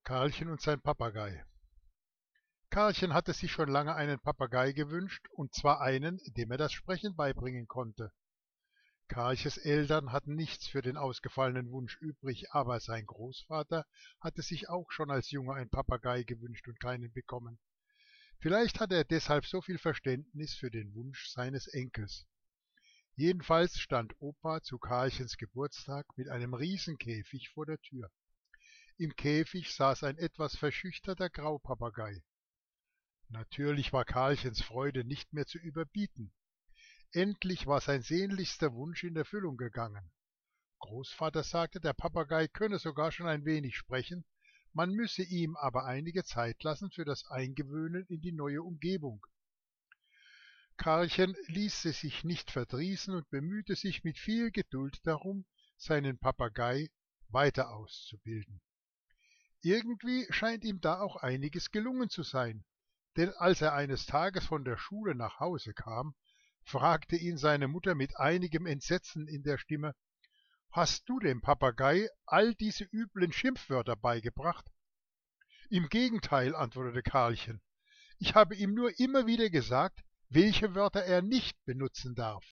Karlchen und sein Papagei. Karlchen hatte sich schon lange einen Papagei gewünscht, und zwar einen, dem er das Sprechen beibringen konnte. Karlchens Eltern hatten nichts für den ausgefallenen Wunsch übrig, aber sein Großvater hatte sich auch schon als Junge ein Papagei gewünscht und keinen bekommen. Vielleicht hatte er deshalb so viel Verständnis für den Wunsch seines Enkels. Jedenfalls stand Opa zu Karlchens Geburtstag mit einem Riesenkäfig vor der Tür. Im Käfig saß ein etwas verschüchterter Graupapagei. Natürlich war Karlchens Freude nicht mehr zu überbieten. Endlich war sein sehnlichster Wunsch in Erfüllung gegangen. Großvater sagte, der Papagei könne sogar schon ein wenig sprechen, man müsse ihm aber einige Zeit lassen für das Eingewöhnen in die neue Umgebung. Karlchen ließ es sich nicht verdrießen und bemühte sich mit viel Geduld darum, seinen Papagei weiter auszubilden. Irgendwie scheint ihm da auch einiges gelungen zu sein, denn als er eines Tages von der Schule nach Hause kam, fragte ihn seine Mutter mit einigem Entsetzen in der Stimme: »Hast du dem Papagei all diese üblen Schimpfwörter beigebracht?« »Im Gegenteil«, antwortete Karlchen, »ich habe ihm nur immer wieder gesagt, welche Wörter er nicht benutzen darf.«